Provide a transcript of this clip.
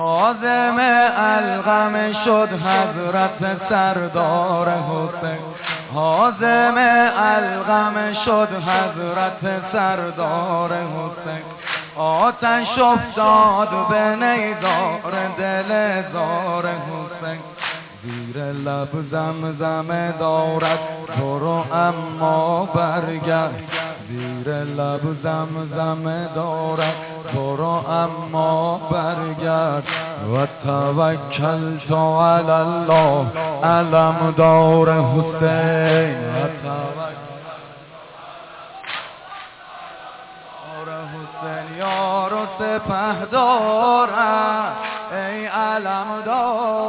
عازم الغم شد حضرت سردار حسین، عازم الغم شد حضرت سردار حسین. آتش افتاد به نیزار دل زار حسین، زیر لب زمزمه دارد برو اما برگرد، زیر لب زمزمه دارد برو اما برگرد. و توکلت علی الله علم دار حسین، و حسین یار و سپهدارم ای علم دار